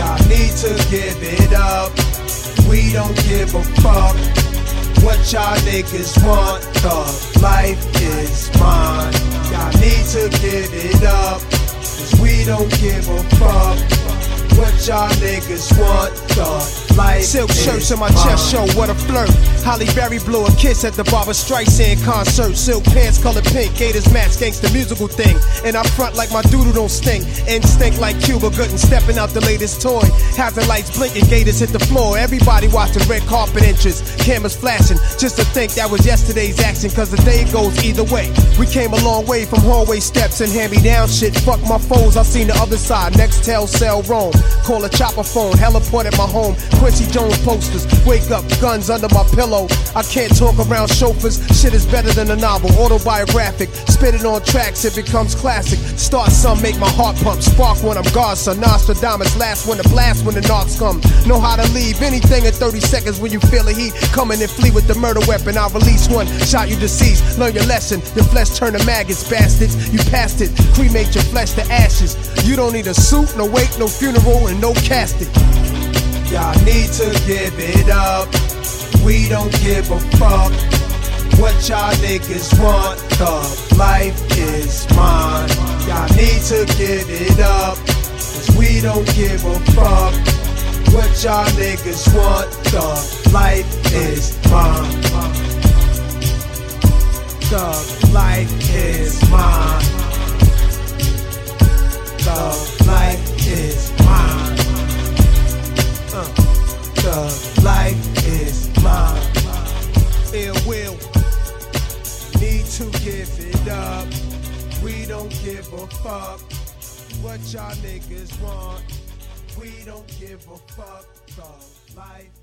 Y'all need to give it up. We don't give a fuck what y'all niggas want. The life is mine. Y'all need to give it up, 'cause we don't give a fuck what y'all niggas want. The life Silk is shirts in my mine. chest show, what a flirt. Holly Berry blew a kiss at the Barbra Streisand concert. Silk pants colored pink, Gators match, gangsta musical thing. And I front like my doodle don't stink. Instinct like Cuba Gooding, stepping out the latest toy. Hazard lights blinking, Gators hit the floor. Everybody watching, red carpet entrance, cameras flashing. Just to think that was yesterday's action, 'cause the day goes either way. We came a long way from hallway steps and hand-me-down shit. Fuck my foes, I seen the other side. Next tell, sell, roam. Call a chopper phone, heliport at my home. Quincy Jones posters, wake up, guns under my pillow. I can't talk around chauffeurs, shit is better than a novel. Autobiographic, spit it on tracks, it becomes classic. Start some, make my heart pump. Spark when I'm Godson, Nostradamus, last one to blast when the knocks come. Know how to leave anything in 30 seconds when you feel the heat. Come in and flee with the murder weapon, I'll release one. Shot you deceased, learn your lesson. Your flesh turn to maggots, bastards. You passed it, cremate your flesh to ashes. You don't need a suit, no wake, no funeral, and no casket. Y'all need to give it up. We don't give a fuck what y'all niggas want. The life is mine. Y'all need to give it up, 'cause we don't give a fuck what y'all niggas want. The life is mine. The life is mine. The life is mine. The life is mine. Ill will. Need to give it up. We don't give a fuck what y'all niggas want. We don't give a fuck. The life